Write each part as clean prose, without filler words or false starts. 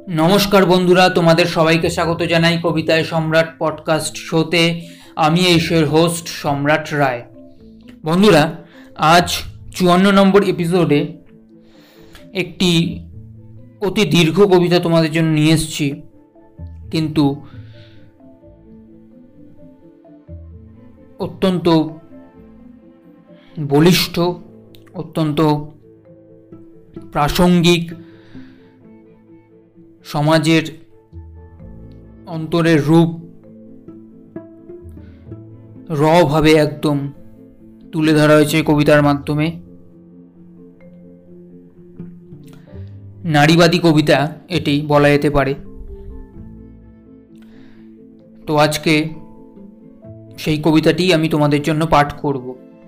নমস্কার বন্ধুরা, তোমাদের সবাইকে স্বাগত জানাই কবিতায় সম্রাট পডকাস্ট শোতে। আমি এই শোয়ের হোস্ট সম্রাট রায়। বন্ধুরা, আজ 54 নম্বর এপিসোডে একটি অতি দীর্ঘ কবিতা তোমাদের জন্য নিয়ে এসেছি, কিন্তু অত্যন্ত বলিষ্ঠ, অত্যন্ত প্রাসঙ্গিক, সমাজের অন্তরের রূপ রভাবে একদম তুলে ধরা হয়েছে কবিতার মাধ্যমে। নারীবাদী কবিতা এটি বলা যেতে পারে। তো আজকে সেই কবিতাটি আমি তোমাদের জন্য পাঠ করব।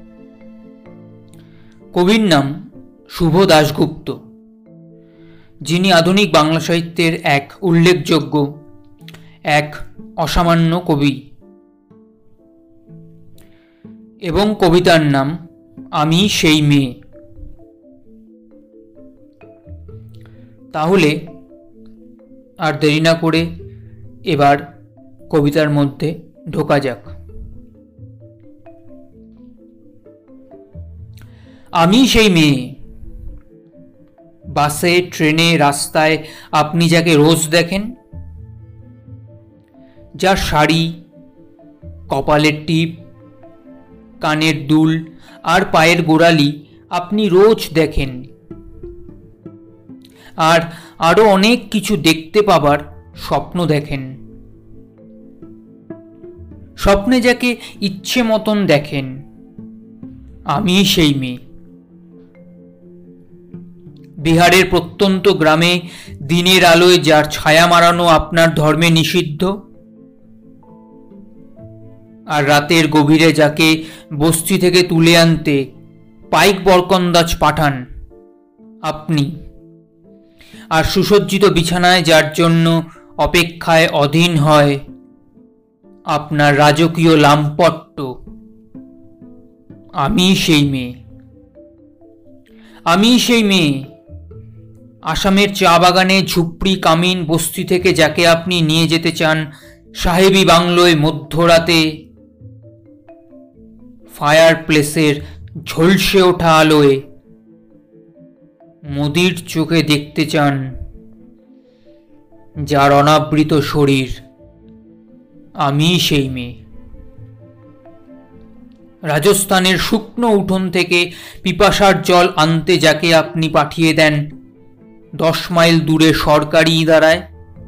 কবির নাম শুভ দাশগুপ্ত, যিনি আধুনিক বাংলা সাহিত্যের এক উল্লেখযোগ্য, এক অসামান্য কবি, এবং কবিতার নাম আমি সেই মেয়ে। তাহলে আর দেরি না করে এবার কবিতার মধ্যে ঢোকা যাক। আমি সেই মেয়ে, বাসে, ট্রেনে, রাস্তায় আপনি যাকে রোজ দেখেন, যার শাড়ি, কপালের টিপ, কানের দুল আর পায়ের গোড়ালি আপনি রোজ দেখেন, আর আরো অনেক কিছু দেখতে পাবার স্বপ্ন দেখেন। স্বপ্নে যাকে ইচ্ছে মতন দেখেন, আমি সেই মেয়ে। বিহারের প্রত্যন্ত গ্রামে দিনের আলোয় যার ছায়া মারানো আপনার ধর্মে নিষিদ্ধ, আর রাতের গভীরে যাকে বস্তি থেকে তুলে আনতে পাইক বরকন্দাজ পাঠান আপনি, আর সুসজ্জিত বিছানায় যার জন্য অপেক্ষায় অধীন হয় আপনার রাজকীয় লামপট্ট, আমি সেই মেয়ে। আমি সেই মেয়ে, আসামের চা বাগানে ঝুপড়ি কামিন বস্তি থেকে যাকে আপনি নিয়ে যেতে চান সাহেবী বাংলোয় মধ্যরাতে, ফায়ার প্লেসের ঝলসে ওঠা আলোয় মোদির চোখে দেখতে চান যার অনাবৃত শরীর, আমি সেই মেয়ে। রাজস্থানের শুকনো উঠোন থেকে পিপাসার জল আনতে যাকে আপনি পাঠিয়ে দেন 10 মাইল দূরে সরকারি ইদারায়,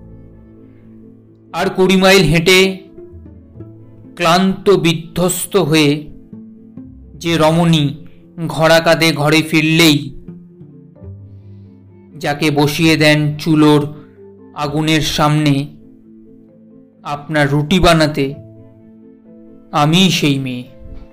আর 20 মাইল হেঁটে ক্লান্ত বিধ্বস্ত হয়ে যে রমণী ঘোড়া কাঁধে ঘরে ফিরলেই যাকে বসিয়ে দেন চুলোর আগুনের সামনে আপনার রুটি বানাতে, আমি সেই মেয়ে।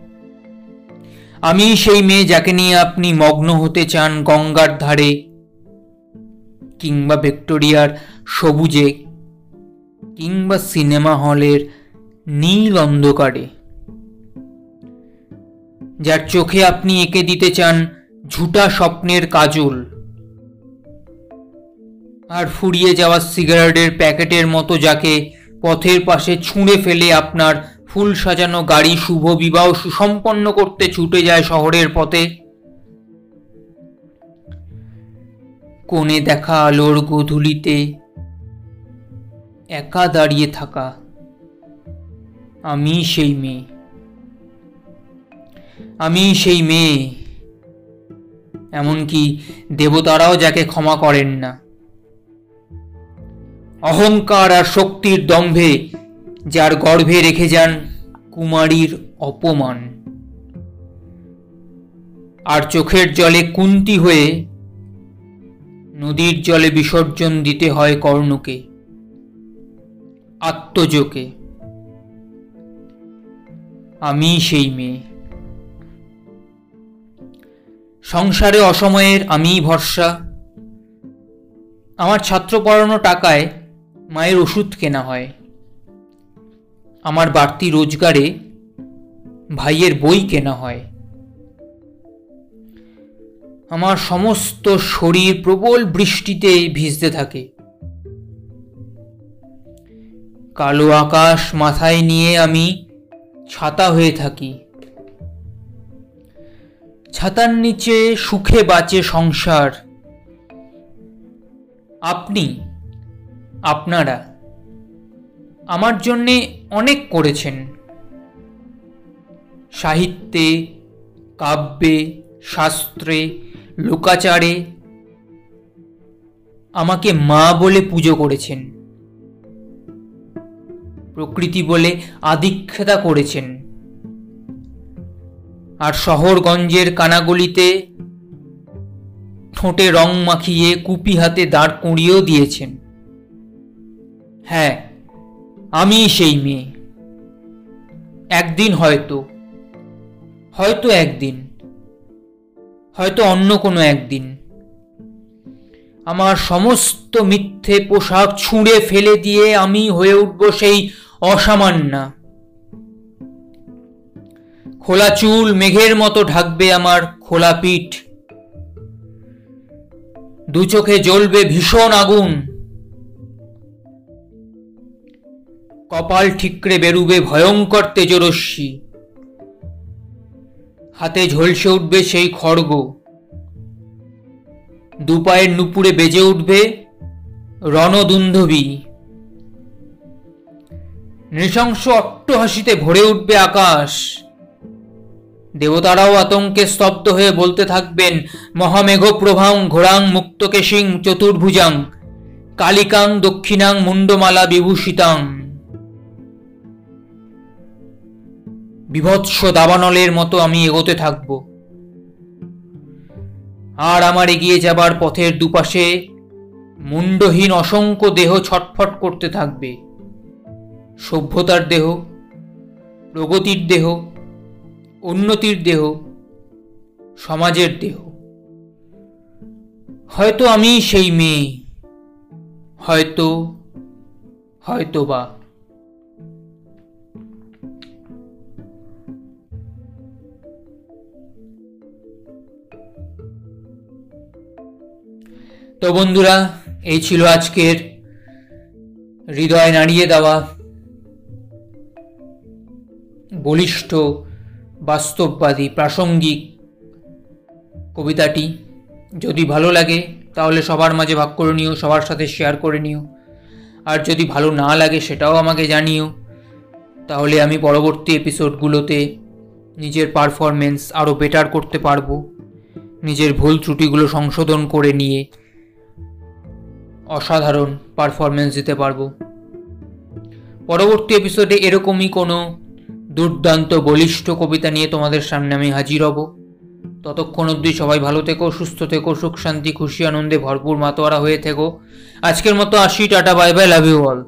আমি সেই মেয়ে যাকে নিয়ে আপনি মগ্ন হতে চান গঙ্গার ধারে কিংবা ভিক্টোরিয়ার সবুজে কিংবা সিনেমা হলের নীল অন্ধকারে, যার চোখে আপনি এঁকে দিতে চান ঝুটা স্বপ্নের কাজল, আর ফুরিয়ে যাওয়া সিগারেটের প্যাকেটের মতো যাকে পথের পাশে ছুঁড়ে ফেলে আপনার ফুল সাজানো গাড়ি শুভ বিবাহ সুসম্পন্ন করতে ছুটে যায় শহরের পথে। কোণে দেখা আলোর গোধূলিতে একা দাঁড়িয়ে থাকা, আমি সেই মেয়ে। আমি সেই মেয়ে, এমনকি দেবতারাও যাকে ক্ষমা করেন না, অহংকার আর শক্তির দম্ভে যার গর্ভে রেখে যান কুমারীর অপমান, আর চোখের জলে কুন্তি হয়ে নদীর জলে বিসর্জন দিতে হয় কর্ণকে, আত্মজোকে, আমি সেই মেয়ে। সংসারে অসময়ের আমি ভরসা, আমার ছাত্র পড়ানো টাকায় মায়ের ওষুধ কেনা হয়, আমার বাড়তি রোজগারে ভাইয়ের বই কেনা হয়, আমার সমস্ত শরীর প্রবল বৃষ্টিতে ভিজতে থাকে, কালো আকাশ মাথায় নিয়ে আমি ছাতা হয়ে থাকি। ছাতার নিচে সুখে বাঁচে সংসার। আপনারা আমার জন্যে অনেক করেছেন। সাহিত্যে, কাব্যে, শাস্ত্রে, লোকাচারে আমাকে মা বলে পুজো করেছেন। প্রকৃতি বলে আদিক্ষেতা করেছেন। আর শহরগঞ্জের কানাগলিতে ঠোঁটে রং মাখিয়ে কুপি হাতে দাঁড় করিয়েও দিয়েছেন। হ্যাঁ, আমি সেই মেয়ে। একদিন হয়তো একদিন, হয়তো অন্য কোনো একদিন আমার সমস্ত মিথ্যে পোশাক ছুঁড়ে ফেলে দিয়ে আমি হয়ে উঠব সেই অসামান্যা। খোলা চুল মেঘের মতো ঢাকবে আমার খোলা পিঠ। দু চোখে জ্বলবে ভীষণ আগুন। কপাল ঠিকরে বেরুবে ভয়ঙ্কর তেজরশ্মি। হাতে ঝলসে উঠবে সেই খড়গ। দুপায়ের নুপুরে বেজে উঠবে রণদুন্দুভি। নৃশংস অট্টহাসিতে ভরে উঠবে আকাশ। দেবতারাও আতঙ্কে স্তব্ধ হয়ে বলতে থাকবেন, মহামেঘ প্রভাং ঘোরাং মুক্তকেশিং চতুর্ভুজাং কালিকাং দক্ষিণাং মুন্ডমালা বিভূষিতাং। বিভৎস দাবানলের মতো আমি এগোতে থাকব। আর আমার এগিয়ে যাবার পথের দুপাশে মুন্ডহীন অসংখ্য দেহ ছটফট করতে থাকবে। সভ্যতার দেহ, প্রগতির দেহ, উন্নতির দেহ, সমাজের দেহ। হয়তো আমি সেই মেয়ে, হয়তো বা। তো বন্ধুরা, এই ছিল আজকের হৃদয় নাড়িয়ে দেওয়া বলিষ্ঠ, বাস্তববাদী, প্রাসঙ্গিক কবিতাটি। যদি ভালো লাগে তাহলে সবার মাঝে ভাগ করে নিও, সবার সাথে শেয়ার করে নিও। আর যদি ভালো না লাগে সেটাও আমাকে জানিও, তাহলে আমি পরবর্তী এপিসোডগুলোতে নিজের পারফরমেন্স আরও বেটার করতে পারবো, নিজের ভুল ত্রুটিগুলো সংশোধন করে নিয়ে অসাধারণ পারফরমেন্স দিতে পারবো। পরবর্তী এপিসোডে এরকমই কোনো দুর্দান্ত বলিষ্ঠ কবিতা নিয়ে তোমাদের সামনে আমি হাজির হব। ততক্ষণ অবধি সবাই ভালো থেকো, সুস্থ থেকো, সুখ শান্তি খুশি আনন্দে ভরপুর মাতোয়ারা হয়ে থেকো। আজকের মতো আসি, tata, bye bye, love you all.